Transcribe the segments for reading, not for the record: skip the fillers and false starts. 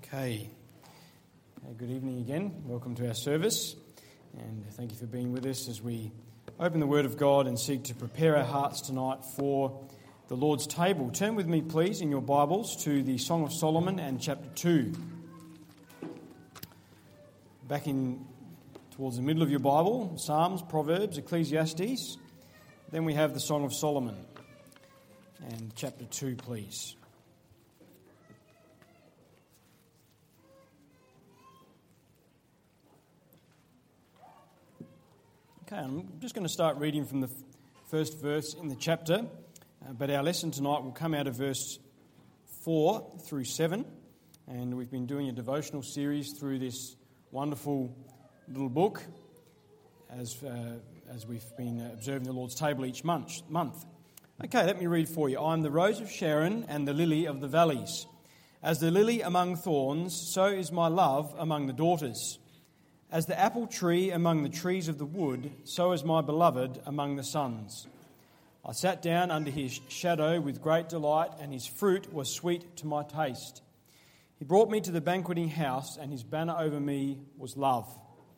Okay. Good evening again. Welcome to our service, and thank you for being with us as we open the Word of God and seek to prepare our hearts tonight for the Lord's table. Turn with me, please, in your Bibles to the Song of Solomon and chapter 2. Back in towards the middle of your Bible, Psalms, Proverbs, Ecclesiastes. Then we have the Song of Solomon and chapter 2, please. Okay, I'm just going to start reading from the first verse in the chapter, but our lesson tonight will come out of verse 4 through 7, and we've been doing a devotional series through this wonderful little book as we've been observing the Lord's table each month. Okay, let me read for you. I am the rose of Sharon and the lily of the valleys. As the lily among thorns, so is my love among the daughters. As the apple tree among the trees of the wood, so is my beloved among the sons. I sat down under his shadow with great delight, and his fruit was sweet to my taste. He brought me to the banqueting house, and his banner over me was love.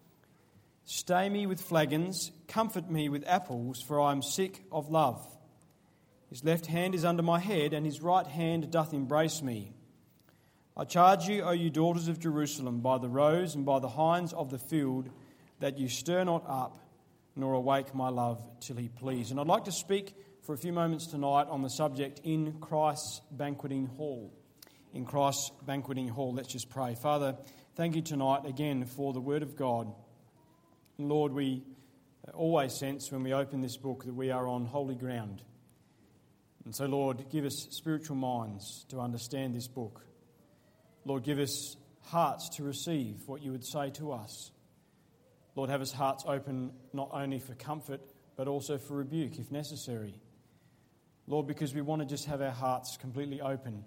Stay me with flagons, comfort me with apples, for I am sick of love. His left hand is under my head, and his right hand doth embrace me. I charge you, O you daughters of Jerusalem, by the roes and by the hinds of the field, that you stir not up, nor awake my love till he please. And I'd like to speak for a few moments tonight on the subject, in Christ's banqueting hall. In Christ's banqueting hall. Let's just pray. Father, thank you tonight again for the Word of God. And Lord, we always sense when we open this book that we are on holy ground. And so, Lord, give us spiritual minds to understand this book. Lord, give us hearts to receive what you would say to us. Lord, have us hearts open not only for comfort, but also for rebuke if necessary. Lord, because we want to just have our hearts completely open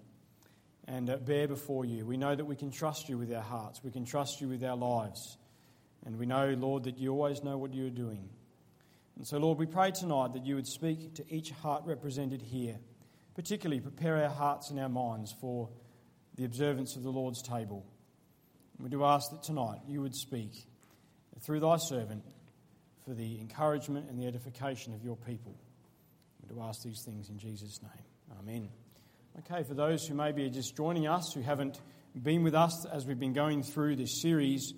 and bare before you. We know that we can trust you with our hearts. We can trust you with our lives. And we know, Lord, that you always know what you're doing. And so, Lord, we pray tonight that you would speak to each heart represented here. Particularly prepare our hearts and our minds for the observance of the Lord's table. We do ask that tonight you would speak through thy servant for the encouragement and the edification of your people. We do ask these things in Jesus' name. Amen. Okay, for those who may be just joining us, who haven't been with us as we've been going through this series,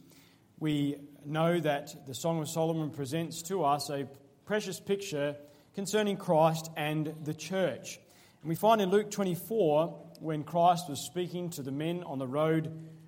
we know that the Song of Solomon presents to us a precious picture concerning Christ and the church. And we find in Luke 24, when Christ was speaking to the men on the road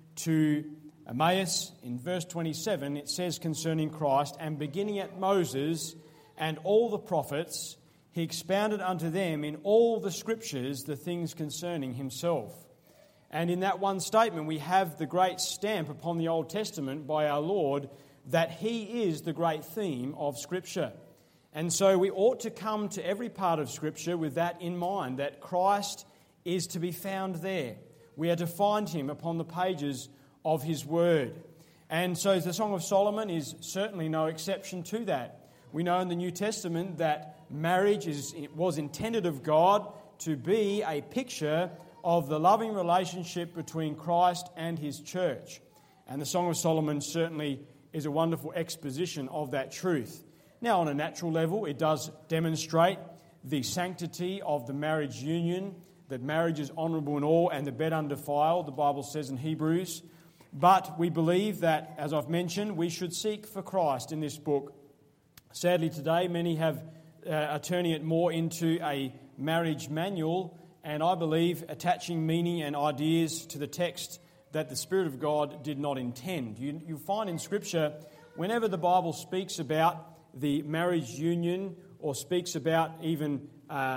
to Emmaus, in verse 27, it says concerning Christ, and beginning at Moses and all the prophets, he expounded unto them in all the scriptures the things concerning himself. And in that one statement, we have the great stamp upon the Old Testament by our Lord that he is the great theme of Scripture. And so we ought to come to every part of Scripture with that in mind, that Christ is to be found there. We are to find him upon the pages of his word. And so the Song of Solomon is certainly no exception to that. We know in the New Testament that marriage was intended of God to be a picture of the loving relationship between Christ and his church. And the Song of Solomon certainly is a wonderful exposition of that truth. Now, on a natural level, it does demonstrate the sanctity of the marriage union, that marriage is honourable in all and the bed undefiled, the Bible says in Hebrews. But we believe that, as I've mentioned, we should seek for Christ in this book. Sadly today, many are turning it more into a marriage manual, and I believe attaching meaning and ideas to the text that the Spirit of God did not intend. You find in Scripture, whenever the Bible speaks about the marriage union or speaks about even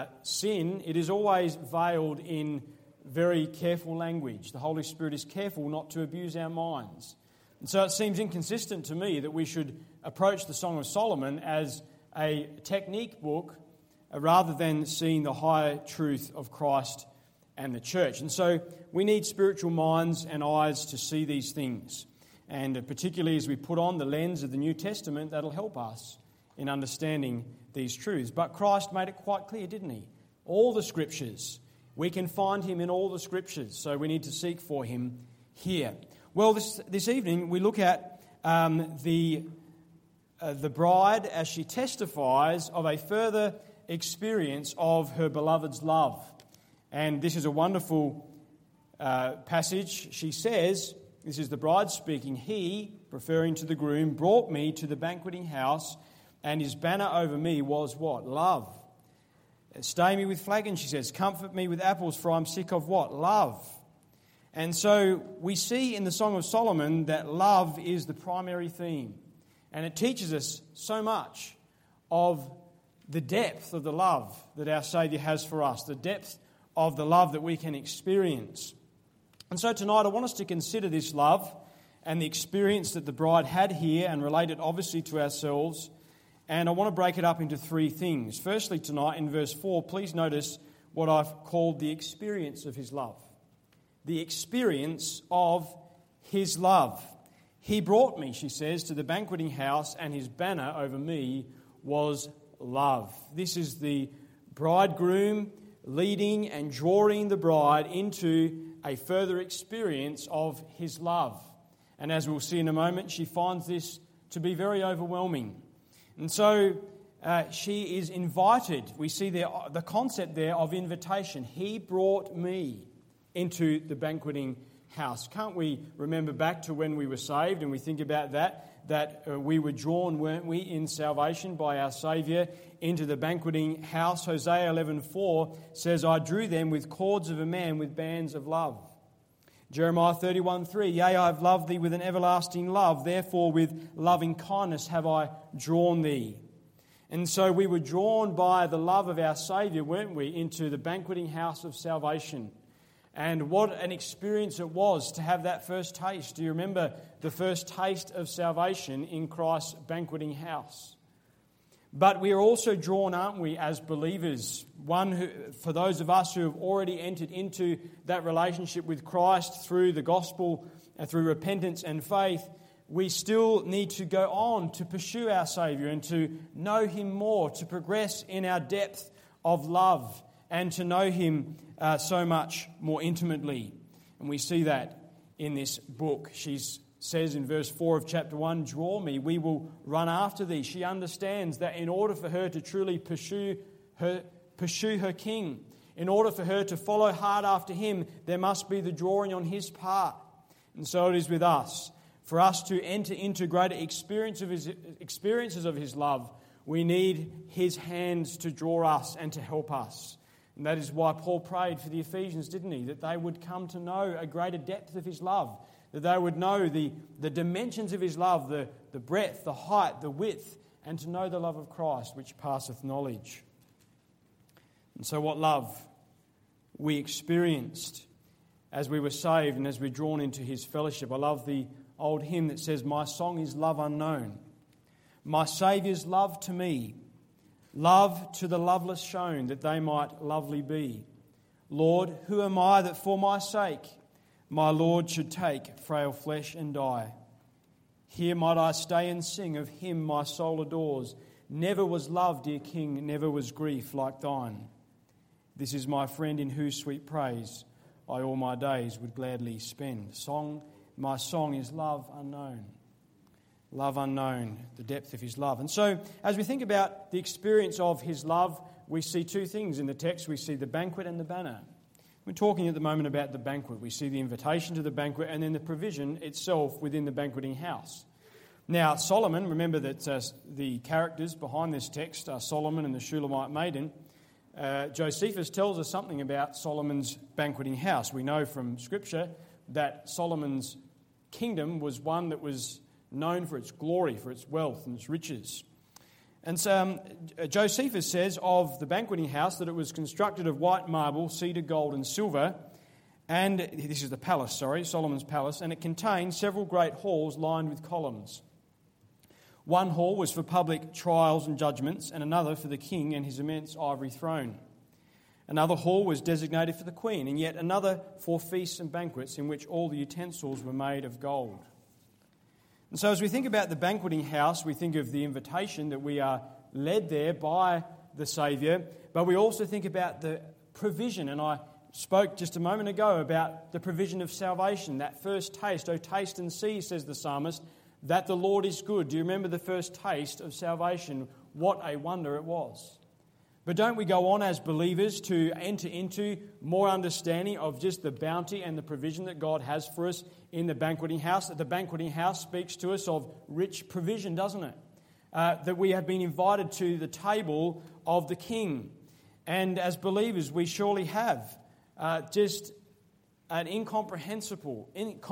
sin, it is always veiled in very careful language. The Holy Spirit is careful not to abuse our minds. And so it seems inconsistent to me that we should approach the Song of Solomon as a technique book rather than seeing the higher truth of Christ and the church. And so we need spiritual minds and eyes to see these things. And particularly as we put on the lens of the New Testament, that'll help us in understanding these truths. But Christ made it quite clear, didn't he? All the Scriptures. We can find him in all the Scriptures, so we need to seek for him here? Well, this evening we look at the bride as she testifies of a further experience of her beloved's love. And this is a wonderful passage. She says, this is the bride speaking, "He," referring to the groom, "brought me to the banqueting house, and his banner over me was" what? Love. "Stay me with flagons," she says. "Comfort me with apples, for I'm sick of" what? Love. And so we see in the Song of Solomon that love is the primary theme. And it teaches us so much of the depth of the love that our Saviour has for us, the depth of the love that we can experience. And so tonight I want us to consider this love and the experience that the bride had here and relate it obviously to ourselves. And I want to break it up into three things. Firstly, tonight in verse 4, please notice what I've called the experience of his love. The experience of his love. "He brought me," she says, "to the banqueting house, and his banner over me was love." This is the bridegroom leading and drawing the bride into a further experience of his love. And as we'll see in a moment, she finds this to be very overwhelming. And so she is invited. We see the concept there of invitation. He brought me into the banqueting house. Can't we remember back to when we were saved and we think about that we were drawn, weren't we, in salvation by our Saviour into the banqueting house? Hosea 11:4 says, "I drew them with cords of a man with bands of love." Jeremiah 31:3, "Yea, I have loved thee with an everlasting love, therefore with loving kindness have I drawn thee." And so we were drawn by the love of our Saviour, weren't we, into the banqueting house of salvation. And what an experience it was to have that first taste. Do you remember the first taste of salvation in Christ's banqueting house? But we are also drawn, aren't we, as believers? For those of us who have already entered into that relationship with Christ through the gospel and through repentance and faith, we still need to go on to pursue our Saviour and to know Him more, to progress in our depth of love and to know Him so much more intimately. And we see that in this book. She says in verse 4 of chapter 1, "Draw me, we will run after thee." She understands that in order for her to truly pursue her King, in order for her to follow hard after Him, there must be the drawing on His part. And so it is with us. For us to enter into greater experiences of His love, we need His hands to draw us and to help us. And that is why Paul prayed for the Ephesians, didn't he? That they would come to know a greater depth of his love. That they would know the dimensions of his love, the breadth, the height, the width, and to know the love of Christ, which passeth knowledge. And so what love we experienced as we were saved and as we're drawn into his fellowship. I love the old hymn that says, "My song is love unknown. My Saviour's love to me. Love to the loveless shown, that they might lovely be. Lord, who am I that for my sake my Lord should take frail flesh and die? Here might I stay and sing of him my soul adores. Never was love, dear King, never was grief like thine. This is my friend in whose sweet praise I all my days would gladly spend." My song is love unknown. Love unknown, the depth of his love. And so, as we think about the experience of his love, we see two things in the text. We see the banquet and the banner. We're talking at the moment about the banquet. We see the invitation to the banquet and then the provision itself within the banqueting house. Now, Solomon, remember that the characters behind this text are Solomon and the Shulamite maiden. Josephus tells us something about Solomon's banqueting house. We know from Scripture that Solomon's kingdom was one that was known for its glory, for its wealth and its riches. And so Josephus says of the banqueting house that it was constructed of white marble, cedar, gold and silver, and this is the palace, Solomon's palace, and it contained several great halls lined with columns. One hall was for public trials and judgments, and another for the king and his immense ivory throne. Another hall was designated for the queen, and yet another for feasts and banquets in which all the utensils were made of gold. And so as we think about the banqueting house, we think of the invitation that we are led there by the Saviour, but we also think about the provision, and I spoke just a moment ago about the provision of salvation, that first taste. "Oh, taste and see," says the psalmist, "that the Lord is good." Do you remember the first taste of salvation? What a wonder it was. But don't we go on as believers to enter into more understanding of just the bounty and the provision that God has for us in the banqueting house? That the banqueting house speaks to us of rich provision, doesn't it? That we have been invited to the table of the King. And as believers, we surely have just an incomprehensible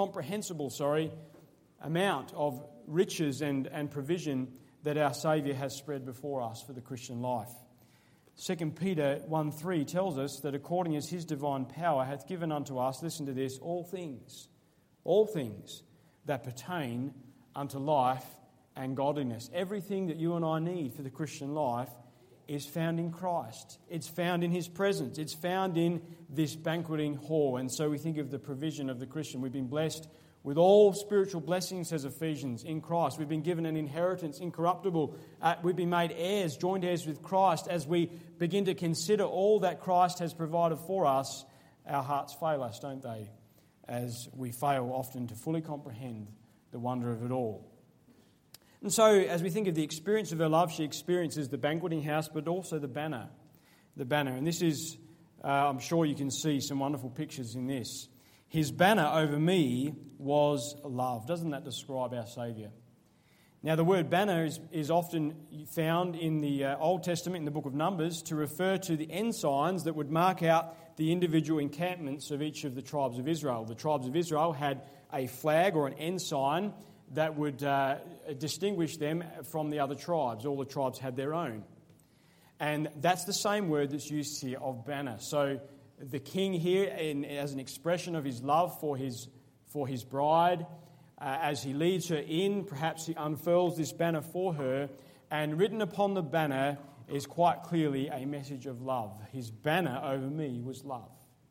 amount of riches and provision that our Saviour has spread before us for the Christian life. 2 Peter 1:3 tells us that according as his divine power hath given unto us, listen to this, all things that pertain unto life and godliness. Everything that you and I need for the Christian life is found in Christ. It's found in his presence. It's found in this banqueting hall. And so we think of the provision of the Christian. We've been blessed with all spiritual blessings, says Ephesians, in Christ. We've been given an inheritance incorruptible. We've been made heirs, joint heirs with Christ. As we begin to consider all that Christ has provided for us, our hearts fail us, don't they? As we fail often to fully comprehend the wonder of it all. And so, as we think of the experience of her love, she experiences the banqueting house, but also the banner. The banner. And this is, I'm sure you can see some wonderful pictures in this. His banner over me was love. Doesn't that describe our Saviour? Now, the word banner is often found in the Old Testament, in the book of Numbers, to refer to the ensigns that would mark out the individual encampments of each of the tribes of Israel. The tribes of Israel had a flag or an ensign that would distinguish them from the other tribes. All the tribes had their own. And that's the same word that's used here of banner. So the king here, as an expression of his love for his bride, as he leads her in, perhaps he unfurls this banner for her, and written upon the banner is quite clearly a message of love. His banner over me was love.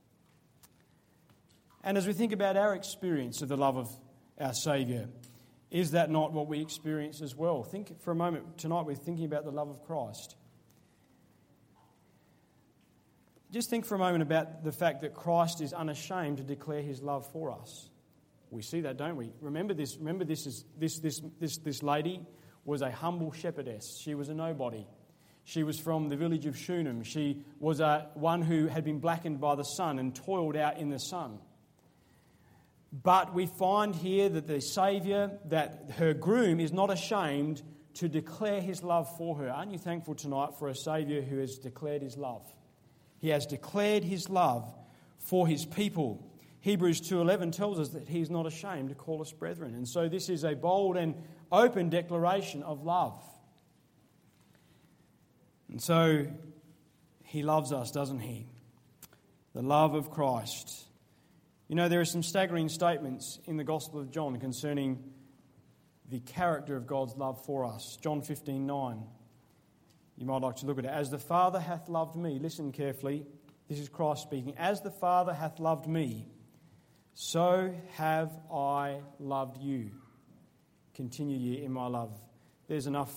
And as we think about our experience of the love of our Saviour, is that not what we experience as well? Think for a moment tonight, we're thinking about the love of Christ. Just think for a moment about the fact that Christ is unashamed to declare his love for us. We see that, don't we? Remember this lady was a humble shepherdess. She was a nobody. She was from the village of Shunem. She was one who had been blackened by the sun and toiled out in the sun. But we find here that the Saviour, that her groom is not ashamed to declare his love for her. Aren't you thankful tonight for a Saviour who has declared his love? He has declared his love for his people. Hebrews 2:11 tells us that he is not ashamed to call us brethren. And so this is a bold and open declaration of love. And so he loves us, doesn't he? The love of Christ. You know, there are some staggering statements in the Gospel of John concerning the character of God's love for us. John 15:9. You might like to look at it. As the Father hath loved me, listen carefully, this is Christ speaking. As the Father hath loved me, so have I loved you. Continue ye in my love. There's enough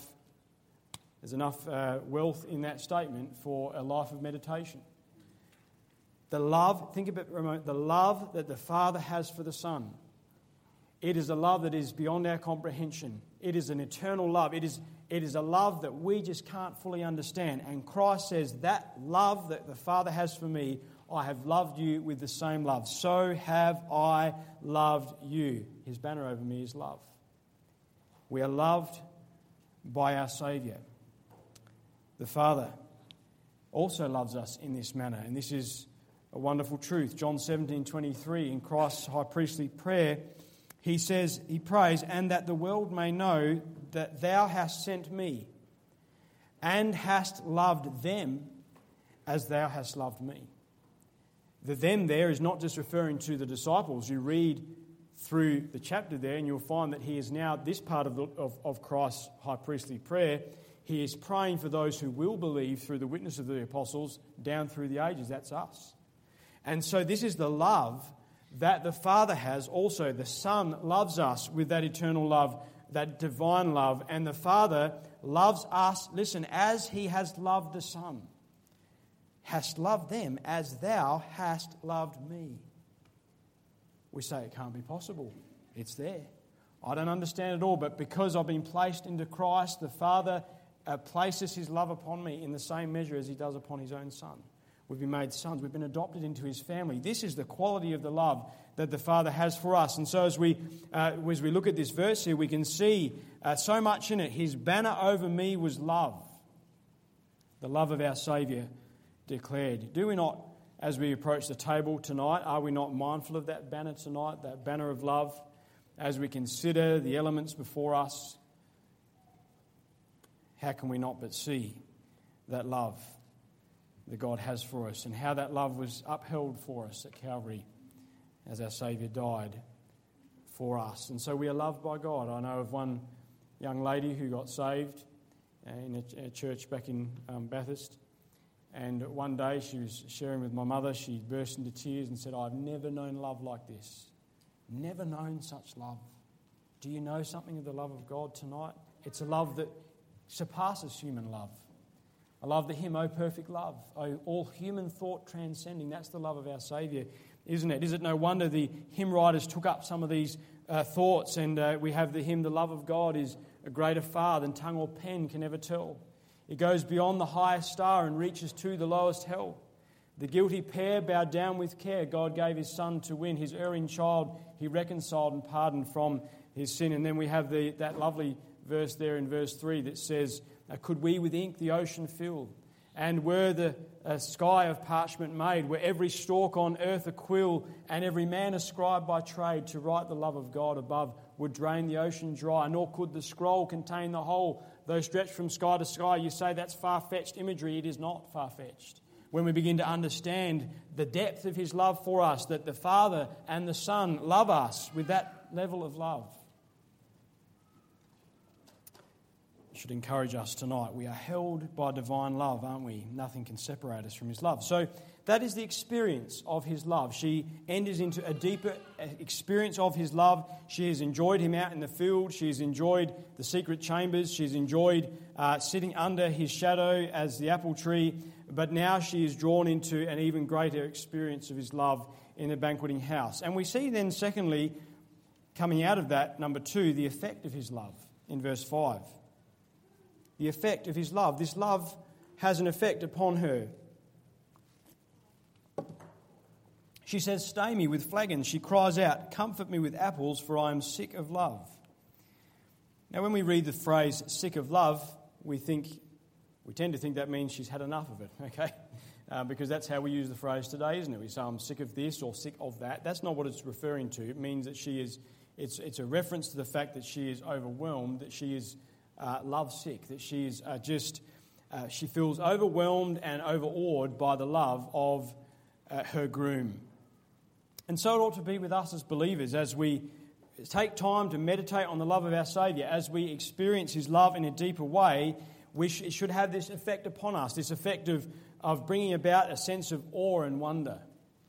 wealth in that statement for a life of meditation. The love, think about it for a moment, the love that the Father has for the Son. It is a love that is beyond our comprehension. It is an eternal love. It is a love that we just can't fully understand. And Christ says, that love that the Father has for me, I have loved you with the same love. So have I loved you. His banner over me is love. We are loved by our Saviour. The Father also loves us in this manner. And this is a wonderful truth. John 17:23, in Christ's high priestly prayer, he says, he prays, and that the world may know that thou hast sent me and hast loved them as thou hast loved me. The them there is not just referring to the disciples. You read through the chapter there and you'll find that he is now, this part of Christ's high priestly prayer, he is praying for those who will believe through the witness of the apostles down through the ages. That's us. And so this is the love that the Father has also. The Son loves us with that eternal love, that divine love. And the Father loves us, listen, as he has loved the Son. hast loved them as thou hast loved me. We say it can't be possible. It's there. I don't understand it all, but because I've been placed into Christ, the Father places his love upon me in the same measure as he does upon his own Son. We've been made sons. We've been adopted into his family. This is the quality of the love that the Father has for us. And so as we look at this verse here, we can see so much in it. His banner over me was love. The love of our Saviour declared. Do we not, as we approach the table tonight, are we not mindful of that banner tonight, that banner of love, as we consider the elements before us? How can we not but see that love that God has for us and how that love was upheld for us at Calvary as our Saviour died for us? And so we are loved by God. I know of one young lady who got saved in a church back in Bathurst, and one day she was sharing with my mother. She burst into tears and said, "I've never known love like this. Never known such love." Do you know something of the love of God tonight? It's a love that surpasses human love. I love the hymn, "O perfect love," all human thought transcending. That's the love of our Saviour, isn't it? Is it no wonder the hymn writers took up some of these thoughts, and we have the hymn, "The love of God is a greater far than tongue or pen can ever tell. It goes beyond the highest star and reaches to the lowest hell. The guilty pair bowed down with care. God gave his Son to win. His erring child he reconciled and pardoned from his sin." And then we have that lovely verse there in verse 3 that says, "Could we with ink the ocean fill? And were the sky of parchment made? Were every stalk on earth a quill, and every man a scribe by trade, to write the love of God above would drain the ocean dry, nor could the scroll contain the whole, though stretched from sky to sky." You say that's far-fetched imagery. It is not far-fetched. When we begin to understand the depth of his love for us, that the Father and the Son love us with that level of love, it should encourage us tonight. We are held by divine love, aren't we? Nothing can separate us from his love. So that is the experience of his love. She enters into a deeper experience of his love. She has enjoyed him out in the field. She has enjoyed the secret chambers. She's enjoyed sitting under his shadow as the apple tree. But now she is drawn into an even greater experience of his love in the banqueting house. And we see then, secondly, coming out of that, number 2, the effect of his love in verse 5. The effect of his love. This love has an effect upon her. She says, "Stay me with flagons." She cries out, "Comfort me with apples, for I am sick of love." Now, when we read the phrase "sick of love," we tend to think that means she's had enough of it, okay? Because that's how we use the phrase today, isn't it? We say, "I'm sick of this" or "sick of that." That's not what it's referring to. It means that it's a reference to the fact that she is overwhelmed, that she is love-sick, that she is she feels overwhelmed and overawed by the love of her groom. And so it ought to be with us as believers, as we take time to meditate on the love of our Saviour, as we experience his love in a deeper way. It should have this effect upon us, this effect of bringing about a sense of awe and wonder.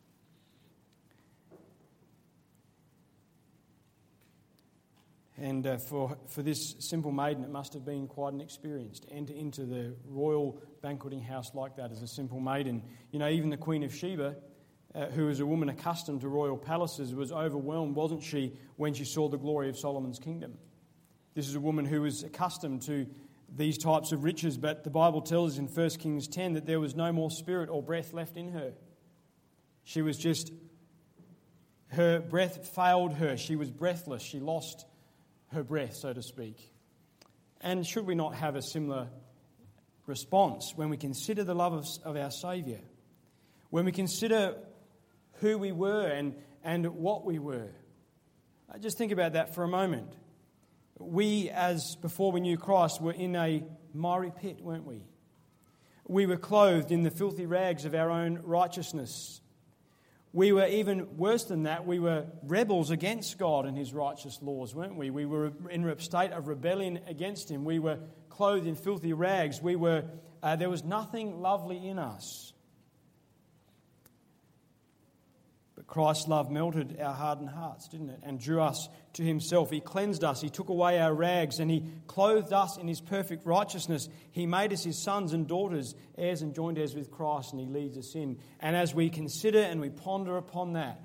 And for this simple maiden, it must have been quite an experience to enter into the royal banqueting house like that as a simple maiden. You know, even the Queen of Sheba, who was a woman accustomed to royal palaces, was overwhelmed, wasn't she, when she saw the glory of Solomon's kingdom. This is a woman who was accustomed to these types of riches, but the Bible tells us in 1 Kings 10 that there was no more spirit or breath left in her. She was her breath failed her. She was breathless. She lost her breath, so to speak. And should we not have a similar response when we consider the love of our Saviour? When we consider who we were and what we were? Just think about that for a moment. We, as before we knew Christ, were in a miry pit, weren't we? We were clothed in the filthy rags of our own righteousness. We were even worse than that. We were rebels against God and his righteous laws, weren't we? We were in a state of rebellion against him. We were clothed in filthy rags. There was nothing lovely in us. But Christ's love melted our hardened hearts, didn't it? And drew us to himself. He cleansed us. He took away our rags and he clothed us in his perfect righteousness. He made us his sons and daughters, heirs and joint heirs with Christ, and he leads us in. And as we consider and we ponder upon that,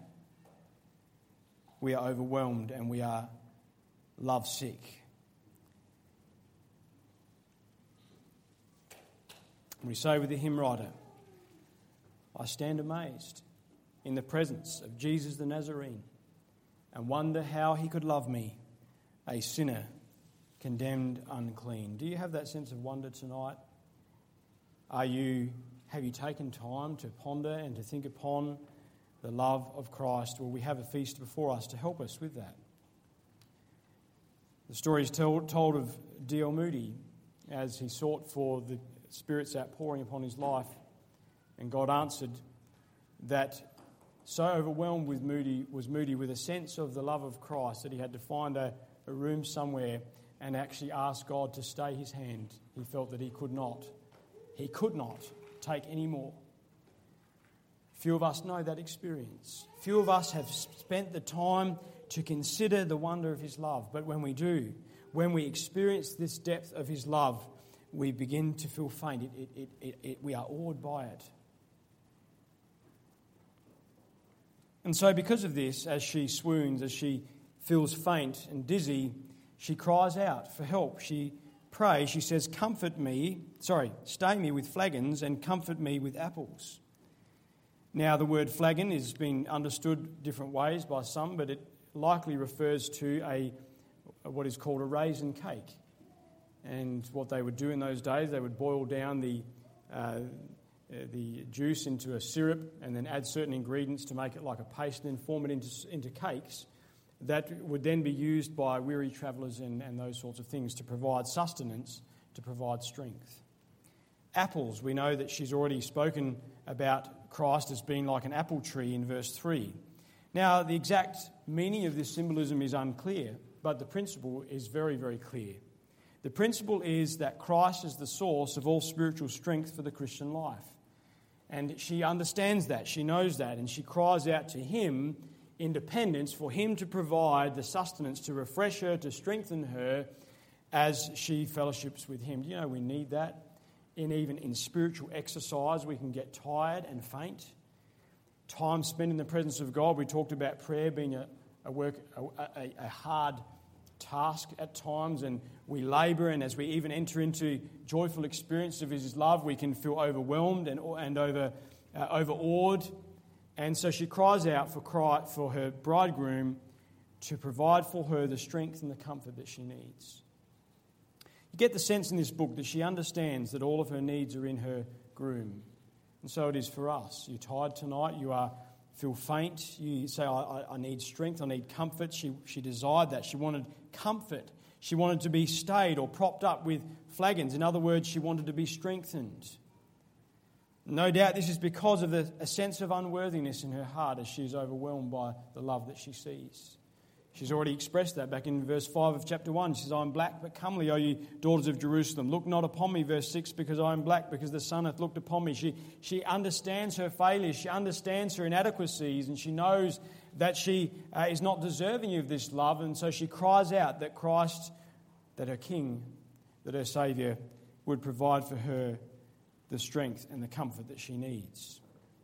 we are overwhelmed and we are lovesick. We say with the hymn writer, I stand amazed in the presence of Jesus the Nazarene and wonder how he could love me, a sinner condemned unclean. Do you have that sense of wonder tonight? Have you taken time to ponder and to think upon the love of Christ? Well, we have a feast before us to help us with that. The story is told of D.L. Moody as he sought for the Spirit's outpouring upon his life, and God answered that. So overwhelmed was Moody with a sense of the love of Christ that he had to find a room somewhere and actually ask God to stay his hand. He felt that he could not take any more. Few of us know that experience. Few of us have spent the time to consider the wonder of his love. But when we do, when we experience this depth of his love, we begin to feel faint. We are awed by it. And so because of this, as she swoons, as she feels faint and dizzy, she cries out for help. She prays, she says, stay me with flagons and comfort me with apples. Now the word flagon has been understood different ways by some, but it likely refers to what is called a raisin cake. And what they would do in those days, they would boil down the juice into a syrup and then add certain ingredients to make it like a paste and then form it into cakes that would then be used by weary travellers and those sorts of things to provide sustenance, to provide strength. Apples, we know that she's already spoken about Christ as being like an apple tree in verse 3. Now, the exact meaning of this symbolism is unclear, but the principle is very, very clear. The principle is that Christ is the source of all spiritual strength for the Christian life. And she understands that, she knows that, and she cries out to him in dependence for him to provide the sustenance to refresh her, to strengthen her as she fellowships with him. Do you know we need that? Even in spiritual exercise, we can get tired and faint. Time spent in the presence of God, we talked about prayer being a hard task at times, and we labour, and as we even enter into joyful experience of his love, we can feel overwhelmed and overawed. And so she cries out for her bridegroom to provide for her the strength and the comfort that she needs. You get the sense in this book that she understands that all of her needs are in her groom. And so it is for us. You're tired tonight, feel faint, you say, I need strength, I need comfort. She desired that. She wanted comfort. She wanted to be stayed or propped up with flagons. In other words, she wanted to be strengthened. No doubt this is because of a sense of unworthiness in her heart as she is overwhelmed by the love that she sees. She's already expressed that back in verse 5 of chapter 1. She says, I am black but comely, O ye daughters of Jerusalem. Look not upon me, verse 6, because I am black, because the sun hath looked upon me. She understands her failures. She understands her inadequacies, and she knows that she is not deserving of this love. And so she cries out that Christ, that her King, that her Saviour would provide for her the strength and the comfort that she needs.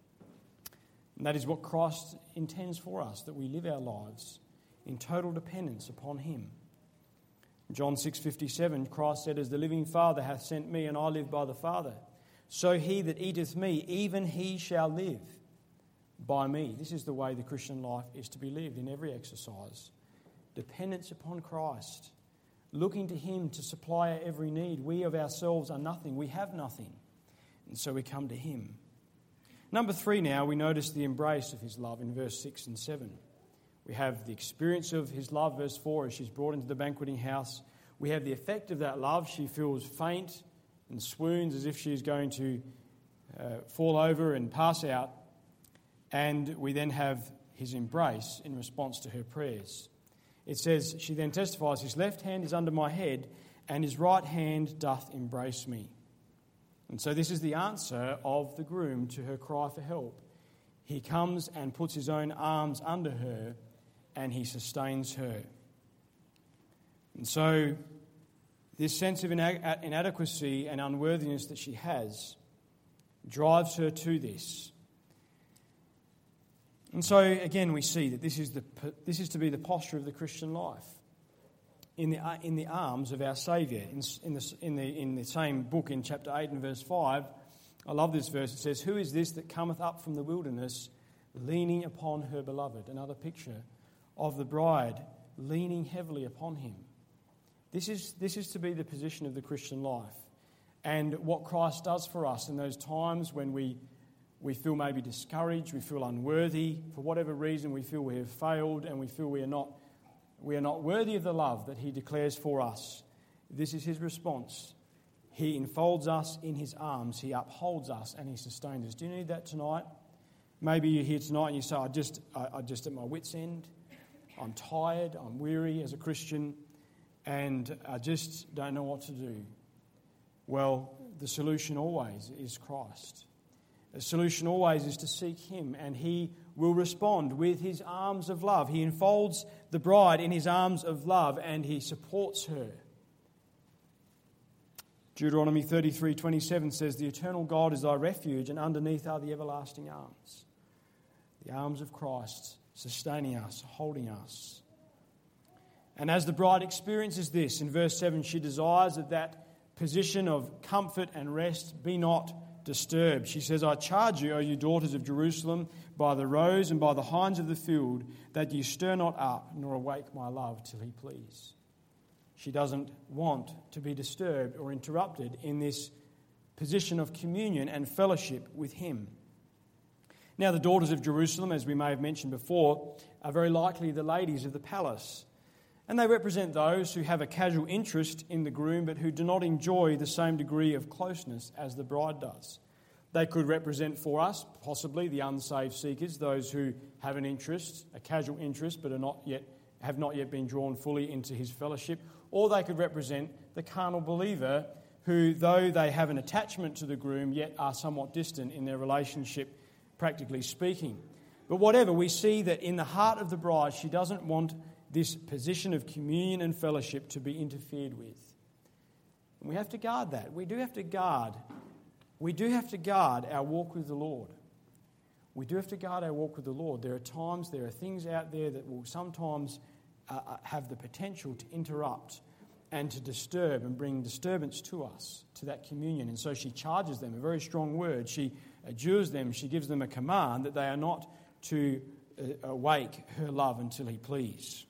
And that is what Christ intends for us, that we live our lives in total dependence upon him. John 6:57, Christ said, as the living Father hath sent me, and I live by the Father, so he that eateth me, even he shall live by me. This is the way the Christian life is to be lived in every exercise. Dependence upon Christ, looking to him to supply our every need. We of ourselves are nothing. We have nothing. And so we come to him. Number 3 now, we notice the embrace of his love in verse 6 and 7. We have the experience of his love, verse 4, as she's brought into the banqueting house. We have the effect of that love. She feels faint and swoons as if she's going to fall over and pass out. And we then have his embrace in response to her prayers. It says, she then testifies, his left hand is under my head, and his right hand doth embrace me. And so this is the answer of the groom to her cry for help. He comes and puts his own arms under her, and he sustains her. And so this sense of inadequacy and unworthiness that she has drives her to this. And so again we see that this is to be the posture of the Christian life. In the arms of our Saviour. In the same book, in chapter 8 and verse 5, I love this verse. It says, "Who is this that cometh up from the wilderness, leaning upon her beloved?" Another picture of the bride leaning heavily upon him. This is to be the position of the Christian life. And what Christ does for us in those times when we feel maybe discouraged, we feel unworthy, for whatever reason we feel we have failed and we feel we are not worthy of the love that he declares for us. This is his response. He enfolds us in his arms, he upholds us, and he sustains us. Do you need that tonight? Maybe you're here tonight and you say, I just at my wit's end. I'm tired, I'm weary as a Christian, and I just don't know what to do. Well, the solution always is Christ. The solution always is to seek him, and he will respond with his arms of love. He enfolds the bride in his arms of love, and he supports her. Deuteronomy 33:27 says, "The eternal God is thy refuge, and underneath are the everlasting arms." The arms of Christ sustaining us, holding us. And as the bride experiences this, in verse 7, she desires that position of comfort and rest be not disturbed. She says, "I charge you, O you daughters of Jerusalem, by the roes and by the hinds of the field, that ye stir not up, nor awake my love till he please." She doesn't want to be disturbed or interrupted in this position of communion and fellowship with him. Now, the daughters of Jerusalem, as we may have mentioned before, are very likely the ladies of the palace. And they represent those who have a casual interest in the groom, but who do not enjoy the same degree of closeness as the bride does. They could represent for us, possibly, the unsaved seekers, those who have an interest, a casual interest, but have not yet been drawn fully into his fellowship. Or they could represent the carnal believer who, though they have an attachment to the groom, yet are somewhat distant in their relationship, practically speaking. But whatever, we see that in the heart of the bride, she doesn't want this position of communion and fellowship to be interfered with. And we have to guard that. We do have to guard our walk with the Lord. We do have to guard our walk with the Lord. There are things out there that will sometimes have the potential to interrupt and to disturb and bring disturbance to us, to that communion. And so she charges them, a very strong word. She adjures them, she gives them a command that they are not to awake her love until he please.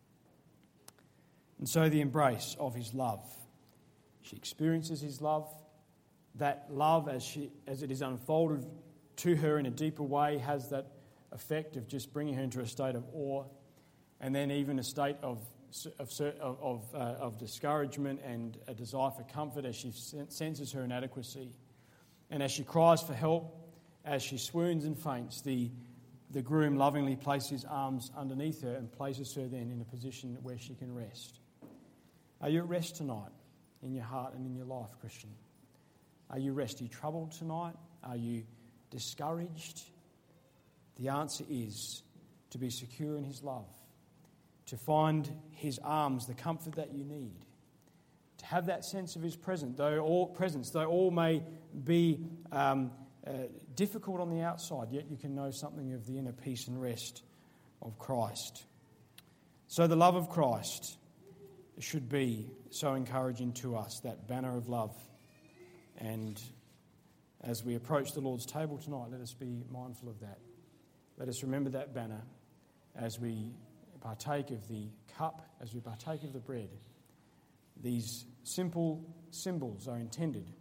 And so the embrace of his love. She experiences his love. That love, as it is unfolded to her in a deeper way, has that effect of just bringing her into a state of awe, and then even a state of discouragement and a desire for comfort as she senses her inadequacy. And as she cries for help, as she swoons and faints, the groom lovingly places his arms underneath her and places her then in a position where she can rest. Are you at rest tonight in your heart and in your life, Christian? Are you rest? Are you troubled tonight? Are you discouraged? The answer is to be secure in his love, to find his arms, the comfort that you need, to have that sense of his presence, though all may be difficult on the outside, yet you can know something of the inner peace and rest of Christ. So the love of Christ should be so encouraging to us, that banner of love. And as we approach the Lord's table tonight, let us be mindful of that. Let us remember that banner as we partake of the cup, as we partake of the bread. These simple symbols are intended